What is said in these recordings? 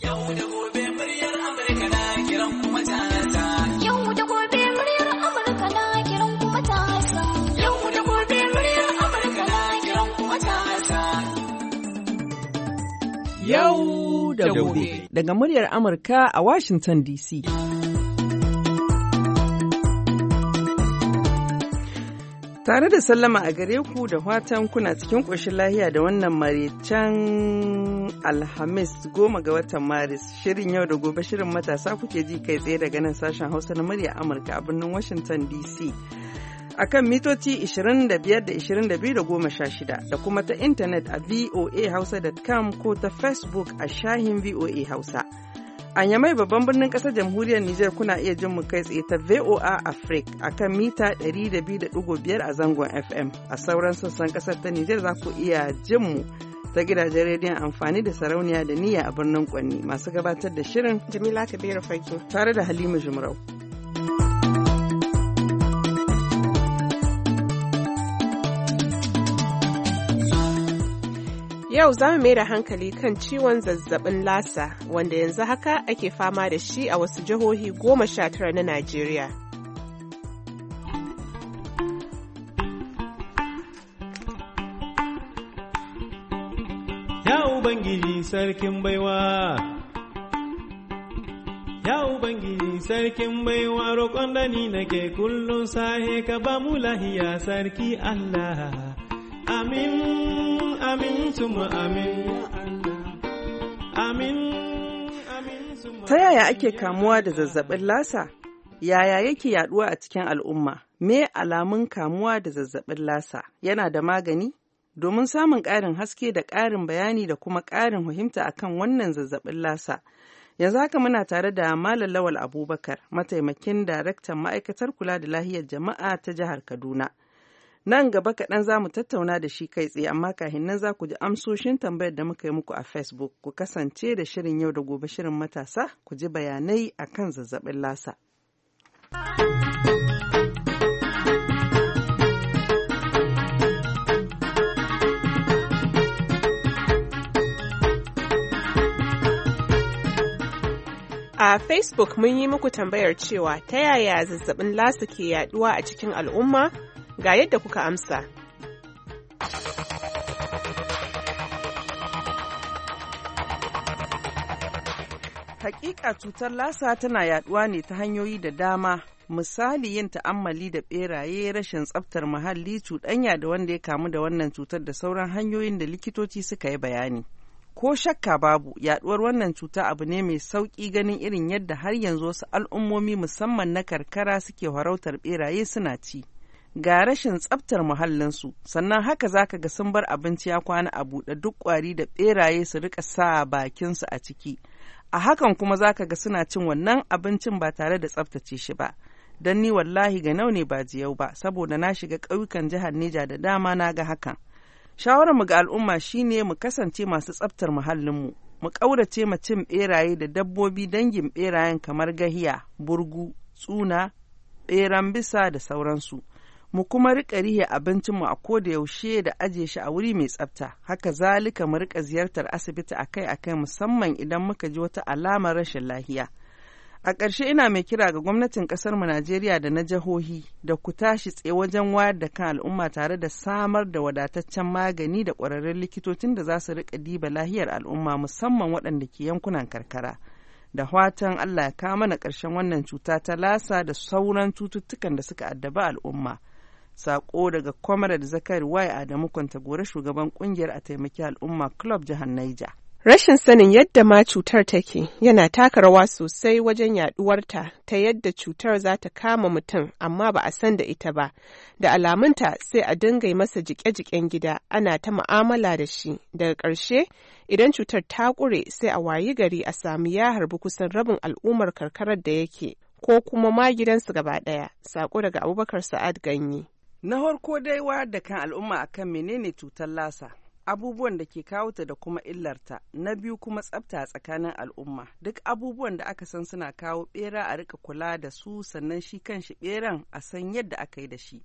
Yau da gobe muryar Amurka na kiran kuma ta. Yau da gobe muryar Amurka na kiran kuma ta. Yau da gobe muryar Amurka na kiran kuma ta. Yau da gobe. Daga muryar Amurka a Washington DC. Tare da sallama a gare ku da fatan kuna cikin ƙoshin lahiya da wannan maraicen Alhamis 10 ga watan Maris. Shirin yau da gobe shirin matasa kuke ji kai tsaye daga nan sashen Hausa na murya Amurka a birnin Washington DC. A kan mitoci 25 da 22 da 16 da kuma ta intanet a voahausa.com ko ta Facebook a shahin VOA Hausa. A Yamai babban birnin ƙasar jamhuriyar Nijar kuna iya jin mu kai tsaye ta VOA Africa a kan mita 102.5 a zangon FM. A sauran sassan ƙasar ta Nijar za ku iya jin mu ta gidajen rediyon amfani da sarauniya da niyya a birnin Kwanni. Masu gabatar da shirin Jamila Kabiru Fage tare da Halima Jumrau. Yau za mu mai da hankali kan ciwon zazzabin lasa wanda yanzu haka ake fama da shi a wasu jihohi 19 na Najeriya. Ya Ubangiji sarkin baiwa, ya Ubangiji sarkin baiwa roƙon da ni nake kullum sahe ka ba mu lahiya sarki Allah. Amin, amin, tuma amin, amin, amin, tuma. Ta yaya ake kamuwa da zazzabin lasa? Yaya yake yaduwa a cikin al'umma? Me alamun kamuwa da zazzabin lasa? Yana da magani? Domin samun ƙarin haske da ƙarin bayani da kuma ƙarin fahimta akan wannan zazzabin lasa. Yanzu haka muna tare da Malam Lawal Abubakar, mataimakin daraktan ma'aikatar kula da lahiyar jama'a ta jihar Kaduna. Nan gaba kaɗan za mu tattauna da shi kai tsaye, amma kafin nan za ku ji amsoshin tambayar da muka yi muku a Facebook. Ku kasance da shirin yau da gobe shirin matasa, ku ji bayanai akan zazzabin lasa. A Facebook mun yi muku tambayar cewa ta yaya zazzabin lasa ke yaduwa a cikin al'umma? Ga yadda kuka amsa. Hakika cutar lasa tana yaduwa ne ta hanyoyi da dama, misali yin ta'ammali da beraye, rashin tsaftar muhalli, cuɗanya da wanda ya kamu da wannan cutar da sauran hanyoyin da likitoci suka yi bayani. Ko shakka babu, yaduwar wannan cuta abu ne mai sauƙi ganin irin yadda har yanzu wasu al'ummomi musamman na karkara suke farautar beraye suna ci. Ga rashin tsaftar muhallinsu, sannan haka zaka ga sun bar abinci ya kwana a buɗe duk ƙwari da ɓeraye su rika sa bakinsu a ciki. A hakan kuma zaka ga suna cin wannan abincin ba tare da tsaftace shi ba. Don ni wallahi ga nau ne ba jiyau ba, saboda na shiga ƙauyukan jihar Neja da dama na ga hakan. Shawararmu ga al'umma shine mu kasance masu tsaftar muhallinmu, mu ƙaurace ma cin ɓeraye da dabbobi dangin ɓerayen kamar gahiya, burgu, tsuna, ɓeran bisa da sauransu. Mu kuma riƙa rihe abincinmu a koda yaushe da aje shi a wuri mai tsafta. Haka zalika mu riƙa ziyartar asibiti akai-akai musamman idan muka ji wata alamar rashin lahiya. A ƙarshe ina mai kira ga gwamnatin ƙasarmu Najeriya da na jihohi da ku tashi tsaye wajen wayar da kan al'umma tare da samar da wadataccen magani da ƙwararrun likitocin da za su riƙa diba lahiyar al'umma musamman waɗanda ke yankunan karkara. Da fatan Allah ya kawo mana ƙarshen wannan cuta ta lasa da sauran cututtukan da suka addaba al'umma. Sako daga Comrade Zakari Y. Adamu Kwantagora, shugaban kungiyar a taimaki al'umma Club jihar Niger. Rashin sanin yadda ma cutar take yana taka rawa sosai wajen yaduwarta ta yadda cutar za ta kama mutum amma ba a san da ita ba. Da alamunta sai a dinga masa jike-jiken gida ana ta mu'amala da shi. Daga ƙarshe idan cutar ta ƙure sai a wayi gari a samu ya harbi kusan rabin al'ummar karkarar da yake ko kuma ma gidansu gaba ɗaya. Sako daga Abubakar Sa'ad Ganye. Na farko dai wayar da kan al'umma akan menene cutar lasa, abubuwan da ke kawo ta da kuma illarta. Na biyu kuma tsafta a tsakanin al'umma. Duk abubuwan da aka san suna kawo bera a rika kula da su, sannan shi kanshi beran a san yadda aka yi da shi.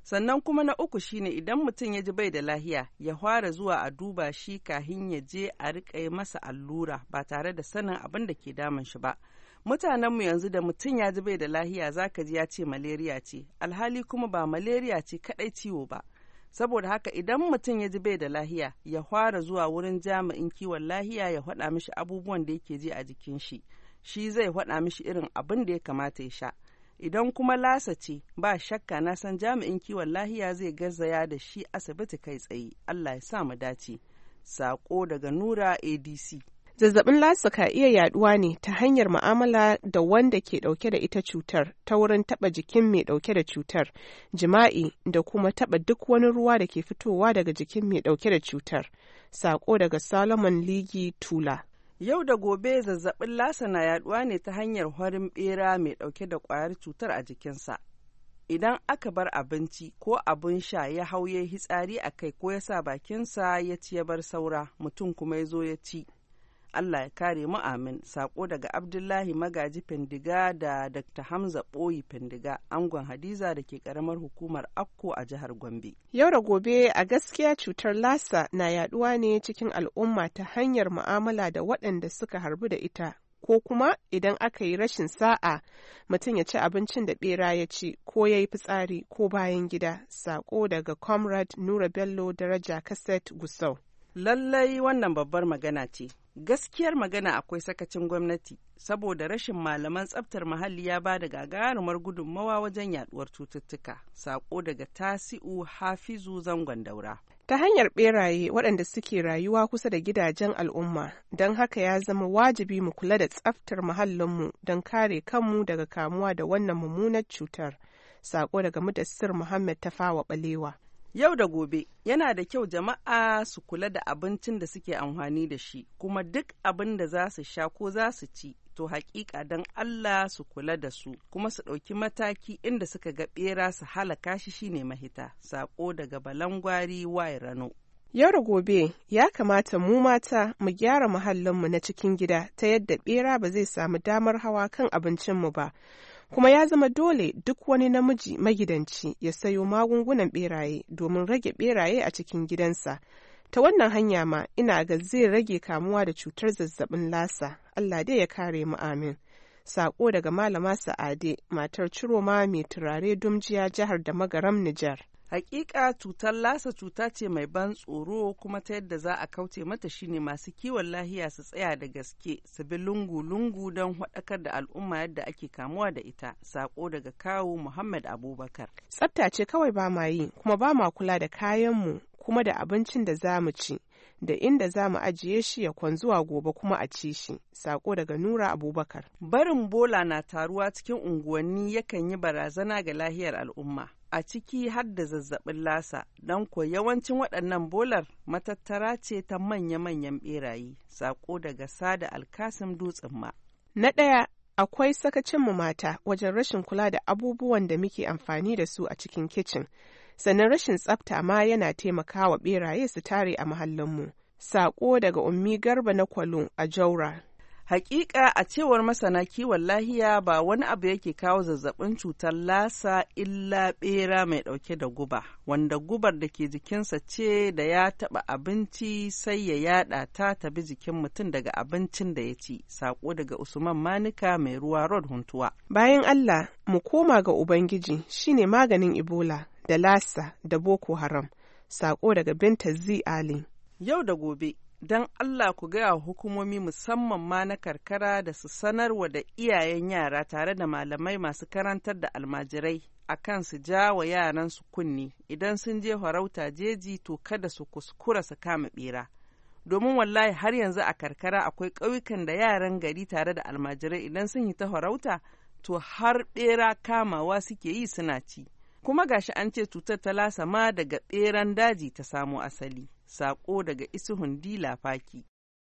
Sannan kuma na uku shine idan mutum ya ji bai da lahiya ya fara zuwa a duba shi kahin ya je a riƙa masa allura ba tare da sanin abin da ke damun shi ba. Mutanenmu yanzu da mutum ya ji bai da lahiya zaka ji ya ce malaria ce, alhali kuma ba malaria ce kaɗai ciwo ba. Saboda haka idan mutum ya ji bai da lahiya ya fara zuwa wurin jami'in kiwon lahiya ya faɗa mishi abubuwan da yake ji a jikin shi, shi zai faɗa mishi irin abin da ya kamata ya sha. Idan kuma lasa ce ba shakka na san jami'in kiwon lahiya zai garzaya da shi asibiti kai tsaye. Allah ya sa mu dace. Sako daga Nura ADC. Zazzabin lasa ka iya yaduwa ne ta hanyar mu'amala da wanda ke dauke da ita cutar ta wurin taba jikin mai dauke da cutar, jima'i da kuma taba duk wani ruwa da ke fitowa daga jikin mai dauke da cutar. Sako daga Solomon Ligi Tula. Yau da gobe zazzabin lasa na yaduwa ne ta hanyar horin bera mai dauke da kwayar cutar a jikinsa. Idan aka bar abinci ko abin sha ya hau ya hitsari a kai ko ya sa bakinsa ya ci ya bar saura, mutum kuma ya zo ya ci. Allah ya kare mu amin. Sako daga Abdullahi Magaji Findiga da Dr. Hamza Boyi Findiga, angon Hadiza da ke karamar hukumar Akko a jihar Gombe. Yau da gobe a gaskiya cutar lasa na yaduwa ne cikin al'umma ta hanyar mu'amala da waɗanda suka harbu da ita, ko kuma idan aka yi rashin sa'a mutum ya ci abincin da bera ya ci ko ya yi fitsari ko bayan gida. Sako daga Comrade Nura Bello Daraja Kaset Gusau. Lallai wannan babbar magana ce. Gaskiyar magana akwai sakacin gwamnati, saboda rashin malaman tsaftar muhalli ya ba da gagarumar gudunmawa wajen yaduwar cututtuka. Sako daga Tasi'u Hafizu Zangon Daura. Ta hanyar beraye waɗanda suke rayuwa kusa da gidajen al'umma, don haka ya zama wajibi mu kula da tsaftar muhallinmu don kare kanmu daga kamuwa da wannan mummunar cutar. Sako daga Mudassir Muhammad Tafawa Balewa. Yau da gobe yana da kyau jama'a su kula da abincin da suke amfani da shi, kuma duk abin da za su sha ko za su ci, to hakika don Allah su kula da su, kuma su ɗauki mataki inda suka ga ɓera su halaka shi shine mahita. Sako daga Balangwari Rano. Yau da gobe ya kamata mu mata mu gyara muhallinmu na cikin gida ta yadda ɓera ba zai samu damar hawa kan abincinmu ba. Kuma ya zama dole duk wani namiji magidanci ya sayo magungunan beraye domin rage beraye a cikin gidansa. Ta wannan hanya ma ina ga zai rage kamuwa da cutar zazzabin lasa. Allah dai ya kare mu amin. Sako daga Malama Sa'ade, matar Ciroma mai turare Dumjiya, jihar da Magaram, Nijar. Hakika cutar lasa cuta ce mai ban tsoro, kuma ta yadda za a kauce mata shine masu kiwon lahiya su tsaya da gaske su bi lungu-lungu don haɗakar da al'umma yadda ake kamuwa da ita. Sako daga Kawu Muhammad Abubakar. Tsafta ce kawai ba ma yi, kuma ba ma kula da kayanmu, kuma da abincin da za mu ci, da inda za mu ajiye shi ya kwan zuwa gobe kuma a ci shi. Sako daga Nura Abubakar. Barin bola na taruwa cikin unguwanni yakan yi barazana ga lahiyar al'umma, a ciki har da zazzabin lasa, don ko yawancin waɗannan bolar matattara ce ta manya-manyan ɓeraye. Sako daga Sada Alkasim Dutsen Ma. Na ɗaya, akwai sakacinmu mata wajen rashin kula da abubuwan da muke amfani da su a cikin kicin. Sannan rashin tsafta ma yana taimakawa ɓeraye su tare a mahallinmu. Sako daga Ummi Garba na Kwalo a Jaura. Hakika a cewar masana kiwon lahiya ba wani abu yake kawo zazzabin cutar lasa illa ɓera mai ɗauke da guba, wanda gubar da ke jikinsa ce da ya taɓa abinci sai ya yaɗa ta tabi jikin mutum daga abincin da ya ci. Sako daga Usman Manika mai ruwa Road Huntuwa. Bayan Allah mu koma ga Ubangiji shine maganin Ebola da lasa da Boko Haram. Sako daga Binta Z. Ali. Yau da gobe, don Allah ku gaya hukumomi musamman ma na karkara da su sanarwa da iyayen yara tare da malamai masu karantar da almajirai akan su ja wa yaran su kunni idan sun je farauta jeji to kada su kuskura su kama bera. Domin wallahi har yanzu a karkara akwai ƙauyukan da yaran gari tare da almajirai idan sun yi ta farauta to har bera kamawa suke yi suna ci. Kuma gashi an ce cutar ta lasa ma daga ɓeran daji ta samo asali. Sako daga Isuhun Dila Faki.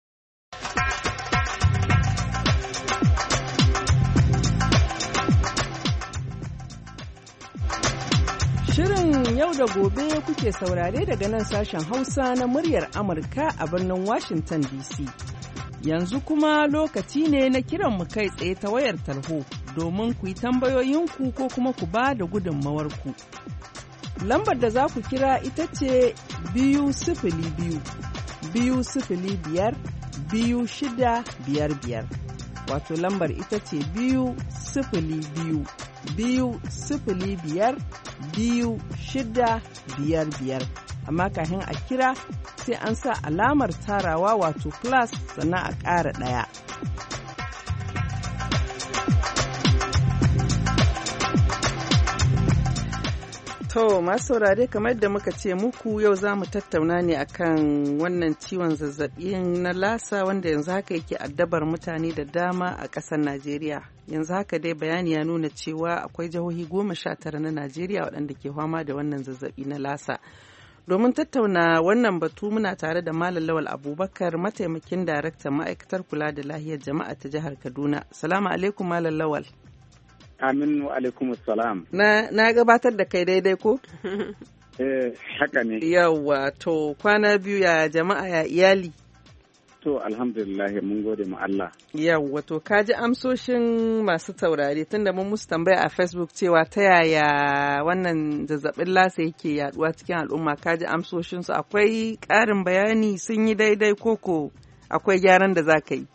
Shirin yau da gobe kuke saurare daga nan sashen Hausa na muryar Amurka a birnin Washington DC. Yanzu kuma lokaci ne na kiran mu kai tsaye ta wayar tarho domin ku yi tambayoyinku ko kuma ku ba da gudunmawarku. Lambar da za ku kira ita ce 202-205-2655. Wato lambar ita ce 202-205-2655. Amma kafin a kira sai an sa alamar tarawa wato plus sannan a ƙara ɗaya. To masu saurare kamar da muka ce muku yau za mu tattauna ne akan wannan ciwon zazzabin na lasa wanda yanzu haka yake addabar mutane da dama a ƙasar Najeriya. Yanzu haka dai bayani ya nuna cewa akwai jihohi 19 na Najeriya waɗanda ke fama da wannan zazzabi na lasa. Domin tattauna wannan batu muna tare da Malam Lawal Abubakar mataimakin daraktan ma'aikatar kula da lahiyar jama'a ta jihar Kaduna. Salamu alaikum Malam Lawal. Aminu alaikum salam. Na gabatar da kai daidai ko? Haka ne. Yawwa to kwana biyu ya jama'a ya iyali. To alhamdulillah mun gode ma Allah. Yawwa to ka ji amsoshin masu taurari tunda mun musu tambaya a Facebook cewa ta yaya wannan zazzabin lasa yake yaduwa cikin al'umma ka ji amsoshinsu akwai ƙarin bayani sun yi daidai koko akwai gyaran da za ka yi.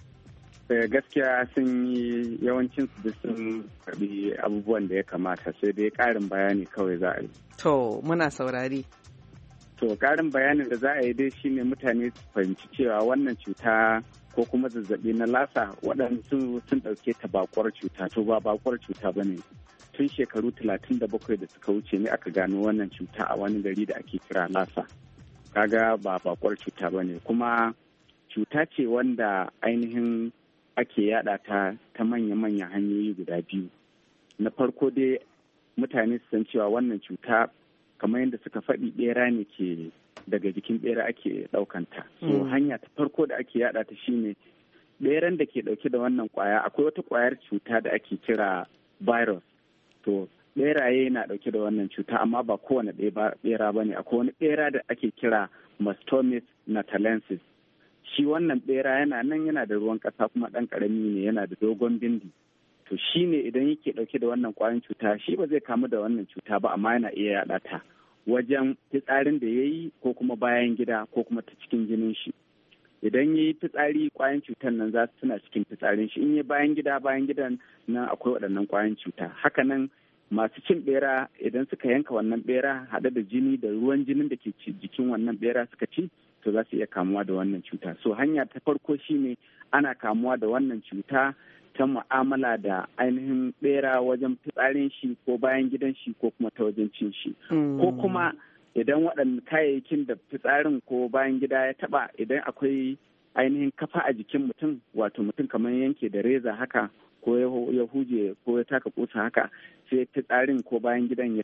Gaskiya sun yi yawancin su sun karbi abubuwan da ya kamata sai dai ƙarin bayani kawai za a yi. To muna saurari. To ƙarin bayanin da za a yi dai shine mutane su fahimci cewa wannan cuta ko kuma zazzabi na lasa waɗansu sun ɗauke ta bakwar cuta to ba bakwar cuta ba ne. Tun shekaru 37 da suka wuce ne aka gano wannan cuta a wani gari da ake kira lasa. Kaga ba bakwar cuta ba ne kuma cuta ce wanda ainihin ake yada ta manya-manyan hanyoyi guda biyu. Na farko dai mutane su san cewa wannan cuta kamar yadda suka faɗi ɓera ne ke daga jikin ɓera ake ɗaukanta. So hanya ta farko da ake yada ta shine ɓeran da ke ɗauke da wannan ƙwaya akwai wata ƙwayar cuta da ake kira virus. To ɓeraye na ɗauke da wannan cuta amma ba kowane ɓera ba ne. Akwai wani ɓera da ake kira Mastomys natalensis. Shi wannan bera yana nan yana da ruwan ƙasa kuma ɗan ƙarami ne yana da dogon bindi. To shi ne idan yake ɗauke da wannan ƙwayan cuta shi ba zai kamu da wannan cuta ba amma yana iya yaɗa ta wajen fitsarin da ya yi ko kuma bayan gida ko kuma ta cikin jinin shi. Idan ya yi fitsari ƙwayan cutar nan za su tuna cikin fitsarin shi. In ya bayan gidan nan akwai waɗannan ƙwayan cuta. Haka nan masu cin bera idan suka yanka wannan bera haɗe da jini da ruwan jinin da ke jikin wannan bera suka ci to za su iya kamuwa da wannan cuta. So hanya ta farko shine ana kamuwa da wannan cuta ta mu'amala da ainihin bera wajen fitsarin shi ko bayan gidan shi ko kuma ta wajen cin shi. Ko kuma idan waɗannan kayayyakin da fitsarin ko bayan gida ya taɓa idan akwai ainihin kafa a jikin mutum wato mutum kamar yanke da reza haka ko ya huje ko ya taka kusa haka sai fitsarin ko bayan gidan ya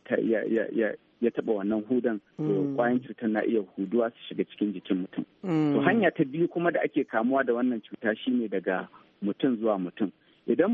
taɓa wannan hudan to kwayan cutar na iya huduwa su shiga cikin jikin mutum. To hanya ta biyu kuma da ake kamuwa da wannan cuta shine daga mutum zuwa mutum. Idan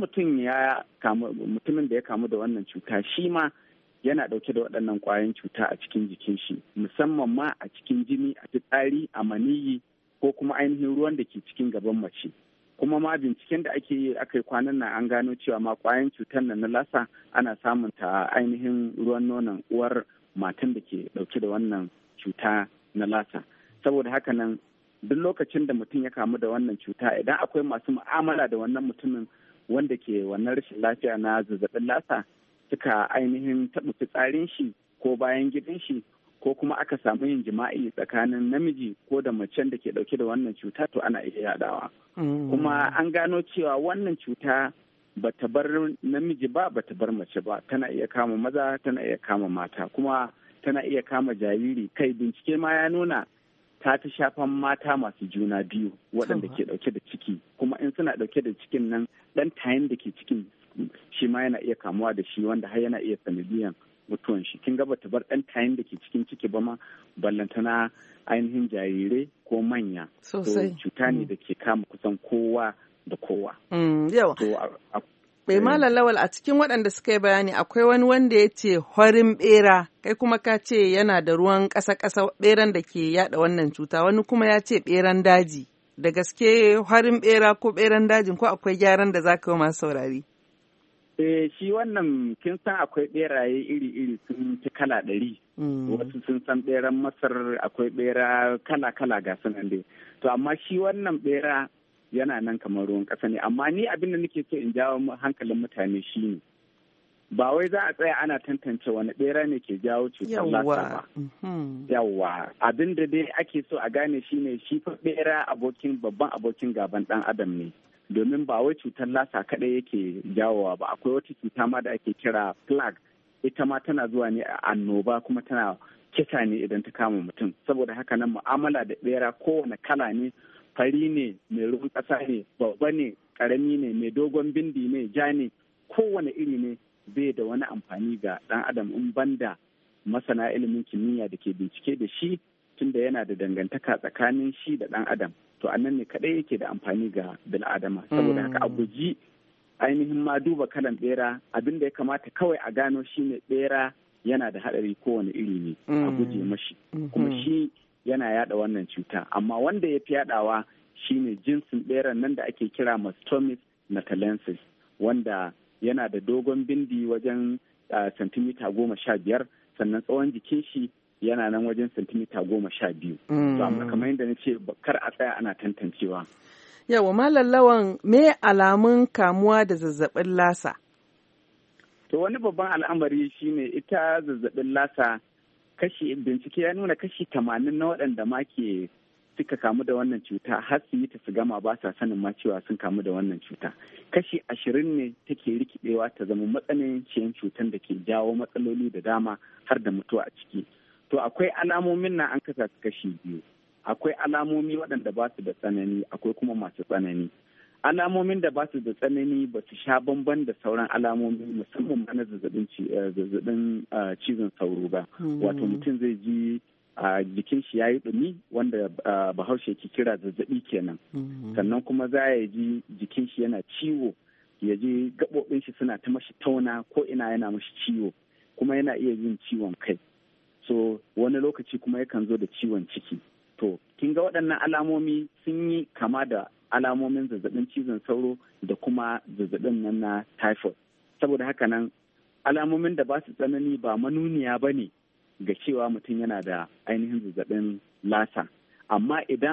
mutumin da ya kamu da wannan cuta shi ma yana ɗauke da waɗannan kwayan cuta a cikin jikin shi musamman ma a cikin jini a fitsari a maniyyi ko kuma ainihin ruwan da ke cikin gaban mace. Kuma ma binciken da ake yi aka yi kwanan nan an gano cewa ma kwayan cutar nan na lasa ana samun ta ainihin ruwan nonon uwar matan da ke dauke da wannan cuta na lasa. Saboda haka nan duk lokacin da mutum ya kamu da wannan cuta idan akwai masu mu'amala da wannan mutumin wanda ke wannan rashin lafiya na zazzabin lasa suka ainihin taɓa fitsarin shi ko bayan gidan shi ko kuma aka samu yin jima'i tsakanin namiji ko da macen da ke dauke da wannan cuta to ana iya yadawa. Kuma an gano cewa wannan cuta bata bar namiji ba bata bar mace ba tana iya kama maza tana iya kama mata kuma tana iya kama jariri kai bincike ma ya nuna ta shafan mata masu juna biyu waɗanda ke dauke da ciki kuma in suna dauke da cikin nan ɗan tayin da ke cikin shi ma yana iya kamuwa da shi wanda har yana iya sanadiyan mutuwan shi. Kin ga bata bar ɗan tayin da ke cikin ciki ba ma ballantana ainihin jarirai ko manya. Sosai. Cuta ne da ke kama kusan kowa da kowa. Yawa. Bai Malam Lawal a cikin waɗanda suka yi bayani akwai wani wanda ya ce horin bera kai kuma ka ce yana da ruwan ƙasa-ƙasa beran da ke yada wannan cuta wani kuma ya ce beran daji. Da gaske horin bera ko beran dajin ko akwai gyaran da za ka yi masu saurari? shi wannan kin san akwai beraye iri-iri sun fi kala 100. Wasu sun san beran Masar, akwai bera kala-kala ga sanan dai. To amma shi wannan bera yana nan kamar ruwan ƙasa ne. Amma ni abin da nake so in jawo hankalin mutane shi ne. Ba wai za a tsaya ana tantance wani bera ne ke jawo cutar lasa ba. Yawwa. Abin da dai ake so a gane shi ne shi fa bera babban abokin gaban ɗan adam ne. Domin ba wai cutar lasa kaɗai yake jawowa ba, akwai wata cuta ma da ake kira plague, ita ma tana zuwa ne a annoba kuma tana kisa ne idan ta kama mutum. Saboda haka nan mu'amala da bera kowane kala ne, fari ne, mai ruwan ƙasa ne, babba ne, ƙarami ne, mai dogon bindi ne, ja ne, kowane iri ne bai da wani amfani ga ɗan adam in banda masana ilimin kimiyya da ke bincike da shi, tunda yana da dangantaka tsakanin shi da ɗan adam. To a nan ne kaɗai yake da amfani ga bil'adama. Saboda haka a guji ainihin ma duba kalan bera, abin da ya kamata kawai a gano shi ne bera yana da haɗari kowane iri ne a guje mashi. Kuma shi yana yaɗa wannan cuta. Amma wanda ya fi yaɗawa shi ne jinsin beran nan da ake kira Mastomys natalensis, wanda yana da dogon bindi wajen santimita 15, sannan tsawon jikin shi yana nan wajen santimita 12. To amma kamar yadda na ce kar a tsaya ana tantancewa. Yawa Malam Lawan, me alamun kamuwa da zazzabin lasa? To wani babban al'amari shine ita zazzabin lasa, bincike ya nuna kashi 80 na waɗanda ma suka kamu da wannan cuta har su yi ta su gama ba sa sanin ma cewa sun kamu da wannan cuta. Kashi 20 ne take rikidewa ta zama matsananciyar cutar da ke jawo matsaloli da dama har da mutuwa a ciki. To akwai alamomin nan an kasa su kashi 2. Akwai alamomi waɗanda ba su da tsanani, akwai kuma masu tsanani. Alamomin da ba su da tsanani ba su sha bamban da sauran alamomi, musamman na zazzabin cizon sauro ba. Wato mutum zai ji jikin shi ya yi ɗumi, wanda bahaushe ke kira zazzabi kenan. Sannan kuma za ya ji jikin shi yana ciwo, ya ji gaɓoɓin shi suna ta mashi tauna, ko ina yana mashi ciwo, kuma yana iya yin ciwon kai. So wani lokaci kuma yakan zo da ciwon ciki. To kin ga waɗannan alamomi sun yi kama da alamomin zazzabin cizon sauro da kuma zazzabin nan na typhoid. Saboda haka nan alamomin da ba su tsanani ba manuniya ba ne ga cewa mutum yana da ainihin zazzabin lasa. Amma idan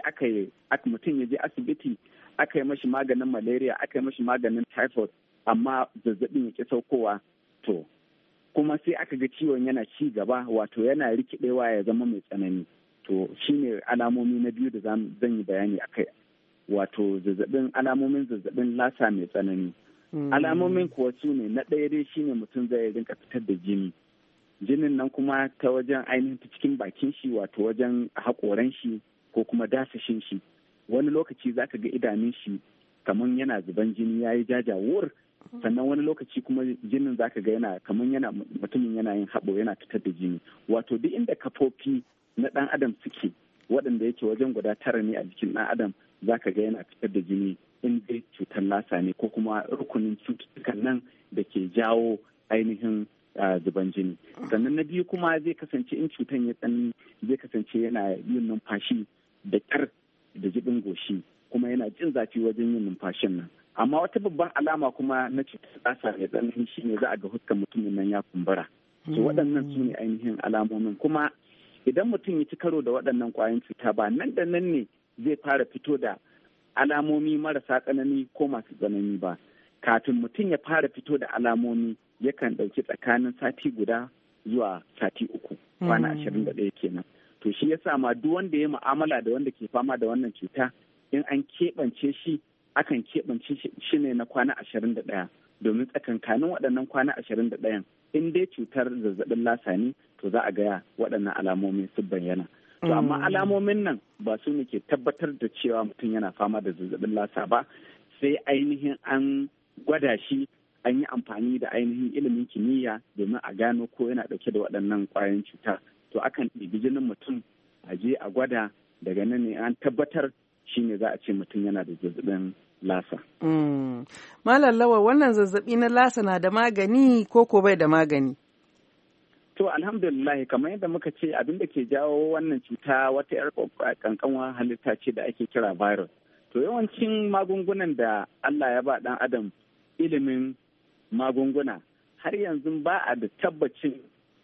mutum ya je asibiti aka yi mashi maganin malaria, aka yi mashi maganin typhoid, amma zazzabin ya ƙi saukowa, to kuma sai aka ga ciwon yana ci gaba, wato yana rikidewa ya zama mai tsanani, to shine alamomi na biyu da zan yi bayani akai, wato alamomin zazzabin lasa mai tsanani. Alamomin kuwa su ne, na ɗaya dai shine mutum zai rinka fitar da jinin nan kuma ta wajen ainihin ta cikin bakin shi, wato wajen haƙoran shi ko kuma dasashin shi. Wani lokaci zaka ga idanun shi kamar yana zuban jini, yayi jajawur. Sannan wani lokaci kuma jinin zaka ga mutumin yana yin haɓo, yana fitar da jini. Wato duk inda kafofi na ɗan adam suke, waɗanda yake wajen guda 9 ne a jikin ɗan adam, zaka ga yana fitar da jini in dai cutar lasa ne, ko kuma rukunin cututtukan nan da ke jawo ainihin zuban jini. Sannan na biyu kuma zai kasance in cutan ya tsanani, zai kasance yana yin numfashi da ƙyar da jibin goshi, kuma yana jin zafi wajen yin numfashin nan. Amma wata babban alama kuma na cutar lasa mai tsanani shine za a ga fuskar mutumin nan ya kumbura. So waɗannan su ne ainihin alamomin. Kuma idan mutum ya ci karo da waɗannan ƙwayoyin cuta, ba nan da nan ne zai fara fito da alamomi marasa tsanani ko masu tsanani ba. Kafin mutum ya fara fito da alamomi yakan ɗauki tsakanin sati guda zuwa sati 3, kwana 21 kenan. To shi yasa ma duk wanda ya mu'amala da wanda ke fama da wannan cuta, in an keɓance shi, akan keɓance shi ne na kwana 21, domin tsakankanin waɗannan kwana 21 in dai cutar zazzabin lasa ne, to za a ga waɗannan alamomi su bayyana. To amma alamomin nan ba su ne ke tabbatar da cewa mutum yana fama da zazzabin lasa ba, sai ainihin an gwada shi, an yi amfani da ainihin ilimin kimiyya domin a gano ko yana ɗauke da waɗannan ƙwayoyin cuta. To akan ɗibi jinin mutum a je a gwada, daga nan ne an tabbatar shi ne za a ce mutum yana da zazzabin lasa. Malam Lawal, wannan zazzabi na lasa na da magani ko bai da magani? To alhamdulillah, kamar yadda muka ce, abin da ke jawo wannan cuta wata 'yar kankanwa halitta ce da ake kira virus. To yawancin magungunan da Allah ya ba ɗan adam ilimin magunguna har yanzu ba a da tabbacin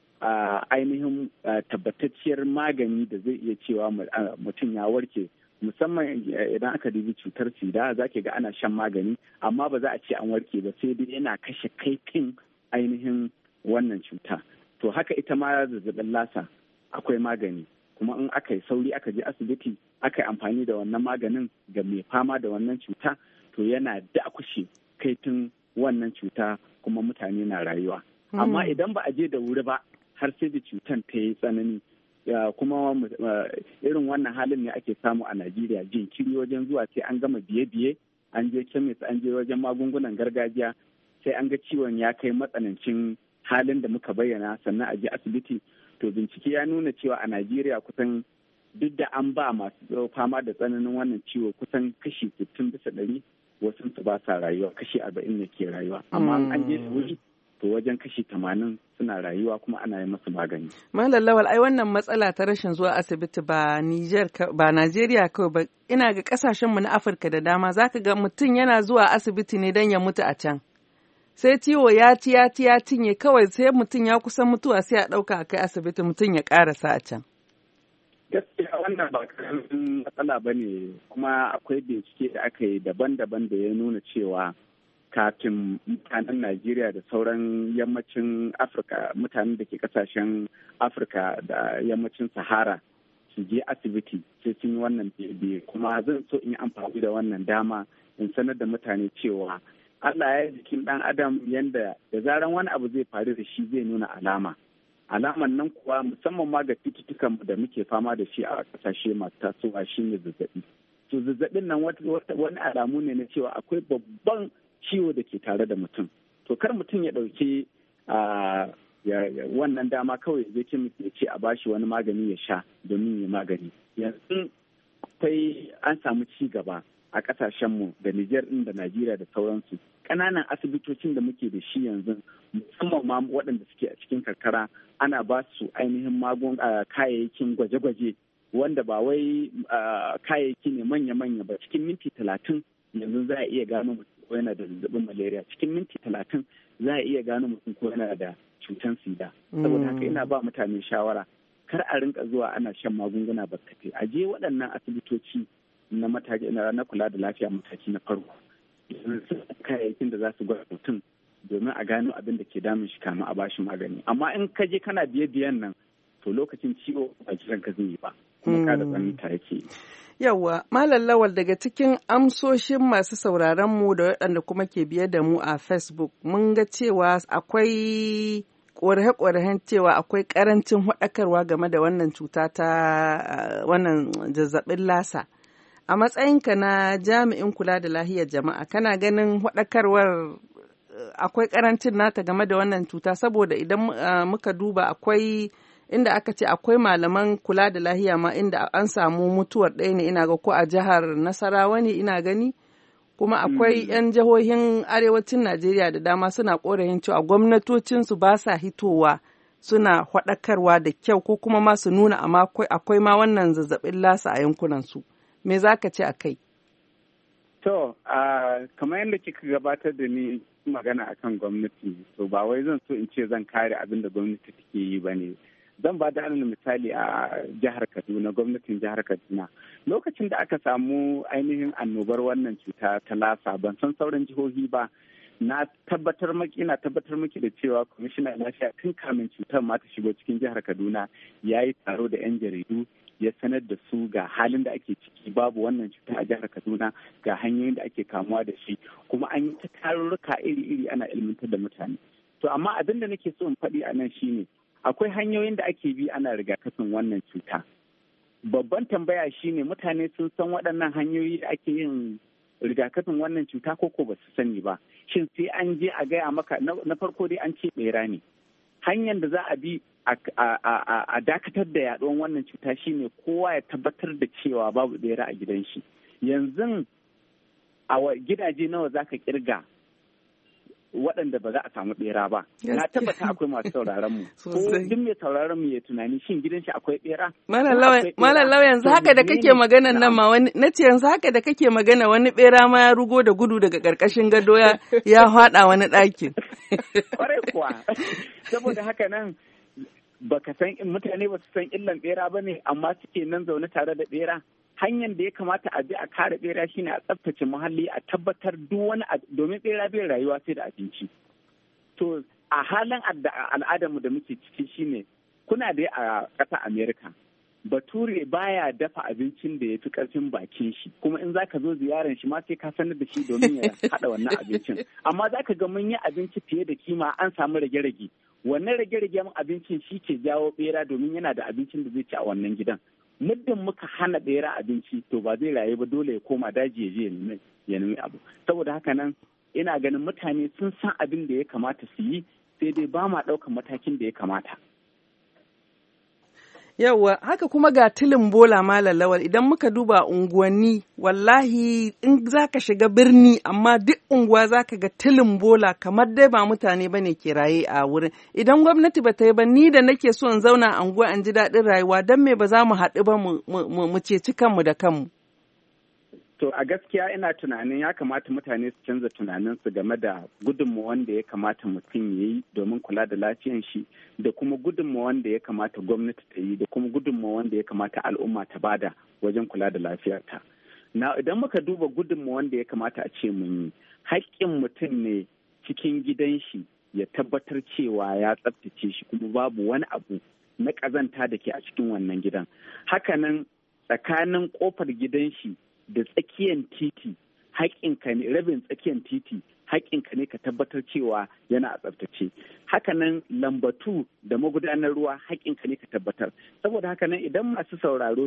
ainihin tabbatacciyar magani da zai iya cewa mutum ya warke, musamman idan aka dubi cutar sida za ga ana shan magani amma ba za a ce an warke ba, sai dai yana kashe kaifin ainihin wannan cuta. To haka ita ma zazzabin lasa akwai magani, kuma in aka yi sauri aka je asibiti aka yi amfani da wannan maganin ga mai fama da wannan cuta, to yana dakushe kaifin wannan cuta kuma mutane na rayuwa. Amma idan ba a je da wuri ba har sai da cutan ta yi tsanani, kuma irin wannan halin ne ake samu a Najeriya, jinkiri wajen zuwa sai an gama biye-biye, an je kemis, an je wajen magungunan gargajiya, sai an ga ciwon ya kai matsanancin halin da muka bayyana sannan a je asibiti. To bincike ya nuna cewa a Najeriya kusan duk da an ba masu fama da tsananin wannan ciwo kusan kashi 60% wasu su ba sa rayuwa, kashi 40 ne ke rayuwa. Amma an je wuri to wajen kashi 80 suna rayuwa kuma ana yi masu magani. Malam Lawal, ai wannan matsala ta rashin zuwa asibiti ba Najeriya kawai ba, ina ga kasashenmu na Afirka da dama zaka ga mutum yana zuwa asibiti ne don ya mutu a can. Sai ciwo ya cinye kawai sai mutum ya kusan mutuwa sai a ɗauka a kai asibiti mutum ya ƙarasa a can. Gaskiya wannan ba karamin matsala ba ne, kuma akwai bincike da aka yi daban-daban da ya nuna cewa kafin mutanen Najeriya da sauran yammacin Afirka, mutanen da ke kasashen Afirka da yammacin Sahara su je asibiti sai sun yi wannan biye. Kuma zan so in yi amfani da wannan dama in sanar da mutane cewa Allah ya yi jikin ɗan adam yanda da zaran wani abu zai faru da shi zai nuna alama. Alaman nan kuwa musamman ma ga cututtukan da muke fama da shi a kasashe masu tasowa shine zazzabi. To zazzabin nan wani alamu ne na cewa akwai babban ciwo da ke tare da mutum. To kar mutum ya ɗauki wannan dama kawai zai ya ce a bashi wani magani ya sha domin ya magani. Yanzu akwai an samu ci gaba a ƙasashenmu da Nijar ɗin da Najeriya da sauransu. Ƙananan asibitocin da muke da shi yanzu musamman ma waɗanda suke a cikin karkara ana ba su ainihin kayayyakin gwaje-gwaje wanda ba wai kayayyaki ne manya-manya ba. Cikin minti 30 yanzu za a iya gano mutum ko yana da zazzabin malaria. Cikin minti 30 za a iya gano mutum ko yana da cutar sida. Saboda haka ina ba mutane shawara kar a rinka zuwa ana shan magunguna barkatai. A je waɗannan asibitoci na kula da lafiya mataki na farko. Kayayyakin da za su gwada mutum domin a gano abin da ke damun shi kamun a bashi magani. Amma in ka je kana biye-biyen nan to lokacin ciwo ba jiran ka zai yi ba kuma ka da tsananta yake. Yawwa, Malam Lawal, daga cikin amsoshin masu sauraron mu da waɗanda kuma ke biye da mu a Facebook mun ga cewa akwai ƙorafe-ƙorafen cewa akwai ƙarancin haɗakarwa game da wannan cuta ta wannan zazzabin lasa. A matsayinka na jami'in kula da lahiyar jama'a, kana ganin haɗakarwar akwai ƙarancin nata game da wannan cuta? Saboda idan muka duba akwai inda aka ce akwai malaman kula da lahiya ma inda an samu mutuwar ɗaya ne ina ga ko a jihar Nasarawa ne ina gani, kuma akwai 'yan jihohin arewacin Najeriya da dama suna ƙorafin cewa gwamnatocinsu ba sa hitowa suna haɗakarwa da kyau ko kuma ma su nuna amma akwai ma wannan zazzabin lasa a yankunansu. Me za ka ce a kai? To, kamar yadda kika gabatar da ni magana akan gwamnati, to ba wai zan so in ce zan kare abin da gwamnati take yi ba ne. Zan ba da misali a jihar Kaduna, gwamnatin jihar Kaduna. Lokacin da aka samu ainihin annobar wannan cuta ta lasa, ban san sauran jihohi ba, ina tabbatar maki da cewa kwamishinan lafiya tun kamin cutar ma ta shigo cikin jihar Kaduna ya yi taro da 'yan jaridu ya sanar da su ga halin da ake ciki, babu wannan cuta a jihar Kaduna, ga hanyoyin da ake kamuwa da shi, kuma an yi ta tarurruka iri-iri ana ilmantar da mutane. To amma abin da nake so in faɗi a nan shine akwai hanyoyin da ake bi ana rigakafin wannan cuta. Babban tambaya shine mutane sun san waɗannan hanyoyi da ake yin rigakafin wannan cuta ko ba su sani ba. Shin sai an je a gaya maka na farko dai an ce ɓera ne. Hanyar da za a bi a dakatar da yaduwan wannan cuta shine kowa ya tabbatar da cewa babu ɓera a gidan shi. Yanzu a gidaje nawa za ka kirga waɗanda ba za a samu ɓera ba. Na tabbata akwai masu sauraron mu. Ko duk mai sauraron mu ya tunani shin gidan shi akwai ɓera? Malam Lawan yanzu haka da kake maganan nan ma wani nace yanzu haka da kake magana wani ɓera ma ya rugo da gudu daga ƙarƙashin gado ya haɗa wani ɗakin. Kwarai kuwa. Saboda haka nan baka san mutane ba su san illan ɓera ba ne amma suke nan zaune tare da ɓera. Hanyar da ya kamata a bi a kare bera shine a tsaftace muhalli a tabbatar duk wani domin bera bai rayuwa sai da abinci. To a halin al'adarmu da muke ciki shine kuna da a ƙasar Amerika bature baya dafa abincin da ya fi ƙarfin bakin shi kuma in zaka zo ziyarar shi ma sai ka sanar da shi domin ya haɗa wannan abincin amma zaka ga mun yi abinci fiye da kima an samu rage-rage wannan rage-ragen abincin shi ke jawo bera domin yana da abincin da zai ci a wannan gidan. Muddin muka hana bera abinci to ba zai rayu ba dole ya koma daji ya je ya nemi abu saboda haka nan ina ganin mutane sun san abin da ya kamata su yi sai dai ba ma ɗaukar matakin da ya kamata. Yawwa haka kuma ga tilin bola Malam Lawal idan muka duba unguwanni wallahi in zaka shiga birni amma duk unguwa zaka ga tilin bola kamar dai ba mutane bane ke raye a wurin idan gwamnati ba ta yi ba ni da nake so in zauna a unguwa in ji daɗin rayuwa don me ba za mu haɗu ba mu ceci kanmu da kanmu. To a gaskiya ina tunanin ya kamata mutane su canza tunaninsu game da gudunmawar da ya kamata mutum ya yi domin kula da lafiyan shi da kuma gudunmawar da ya kamata gwamnati ta yi da kuma gudunmawar da ya kamata al'umma ta bada wajen kula da lafiyarta. Na idan muka duba gudunmawar da ya kamata a ce mun yi, haƙƙin mutum ne cikin gidan shi ya tabbatar cewa ya tsaftace shi kuma babu wani abu na ƙazanta da ke a cikin wannan gidan. Hakanan tsakanin ƙofar gidan shi da tsakiyar titi haƙƙinka ne rabin tsakiyar titi haƙƙinka ne ka tabbatar cewa yana a tsaftace hakanan lambatu da magudanar ruwa haƙƙinka ne ka tabbatar saboda hakanan idan masu sauraro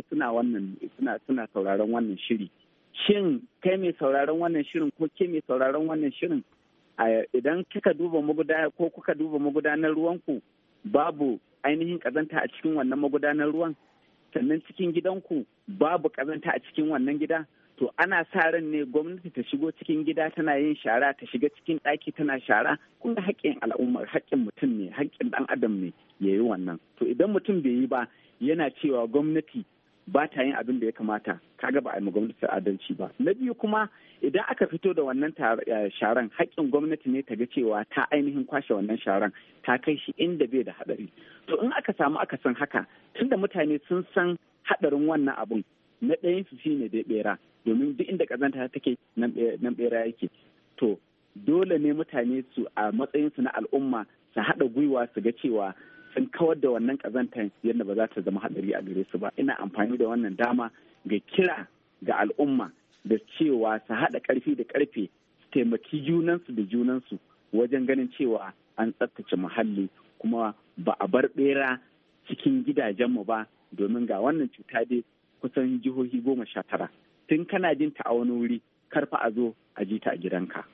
suna sauraron wannan shiri shin kai mai sauraron wannan shirin ko ke mai sauraron wannan shirin idan kika duba kuka duba magudanar ruwanku babu ainihin ƙazanta a cikin wannan magudanar ruwan sannan cikin gidanku babu ƙazanta a cikin wannan gida to ana sa ran ne gwamnati ta shigo cikin gida tana yin shara ta shiga cikin ɗaki tana shara kuma haƙƙin al'ummar haƙƙin mutum ne haƙƙin ɗan adam ne ya yi wannan to idan mutum bai yi ba yana cewa gwamnati ba ta yin abin da ya kamata kaga ba a yi gwamnati adalci ba na biyu kuma idan aka fito da wannan sharan haƙƙin gwamnati ne ta ga cewa ta ainihin kwashe wannan sharan ta kai shi inda bai da haɗari to in aka samu akasin haka tunda mutane sun san haɗarin wannan abun na ɗayan su shine dai ɓera domin duk inda ƙazanta take nan ɓera yake to dole ne mutane su a matsayinsu na al'umma su haɗa gwiwa su ga cewa sun kawar da wannan ƙazantar yadda ba za ta zama haɗari a gare su ba ina amfani da wannan dama ga kira ga al'umma da cewa su haɗa ƙarfi da ƙarfe su taimaki junansu da junansu wajen ganin cewa an tsaftace muhalli kuma ba a bar ɓera cikin gidajenmu ba domin ga wannan cuta dai kusan jihohi 19 tun kana jin ta a wani wuri karfa a zo a ji ta a gidanka.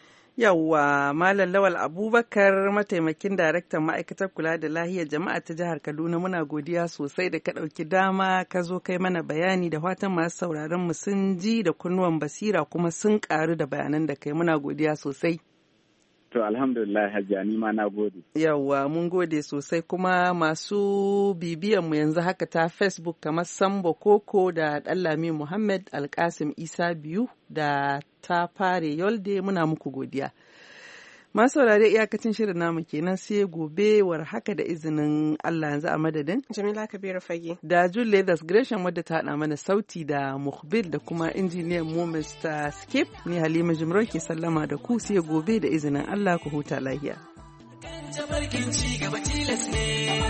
Yawwa Malam Lawal Abubakar mataimakin daraktan ma'aikatar kula da lahiyar jama'a ta jihar Kaduna muna godiya sosai da ka ɗauki dama ka zo kai mana bayani da fatan masu sauraron mu sun ji da kunnuwan basira kuma sun ƙaru da bayanan da kai muna godiya sosai. To alhamdulillah Hajiya ni ma na gode. Yawwa mun gode sosai kuma masu bibiyan mu yanzu haka ta Facebook kamar Sambo Koko da Dallami Muhammad Alkasim Isa biyu da ta fare Yolde muna muku godiya. Masu saurare iyakacin shirin namu kenan sai gobe war haka da izinin Allah yanzu a madadin. Jamila Kabiru Fage. Da Julie Leathers Gresham wadda ta haɗa mana sauti da Mukhbil da kuma injiniyan mu Mr. Skip ni Halima Jimro ke sallama da ku sai gobe da izinin Allah ku huta lahiya. Tabarkin ci gaba tilas ne.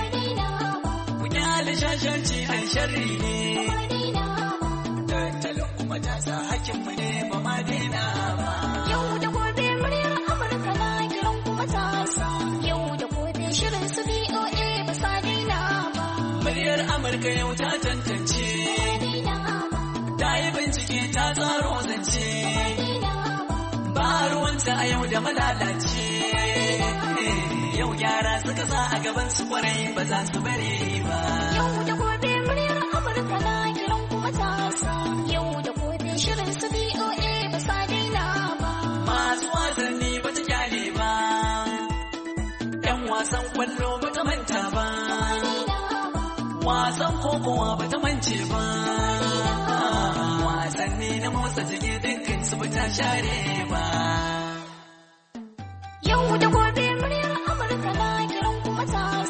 Ku kyale shashanci an sharri ne. Tattalin kuma ta sa hakkinmu ne ba ma daina ba. Yau da gobe muryar Amurka na kiran kuma ta sa. Yau da gobe shirin su BOA ba sa daina ba. Muryar Amurka yau ta tantance. Ta yi bincike ta tsaro zance. Ba ruwanta a yau da malalace. Yau gyara suka sa a gaban su kwarai ba za su bari ba. Yau da gobe muryar Amurka na kiran kuma ta sa. Yau da gobe shirin su BOA ba sa daina ba. Masu wasanni ba ta kyale ba. ba ta mance ba. Wasanni na motsa jiki dukkan su ba ta share ba. Yau da gobe muryar Amurka na kiran kuma ta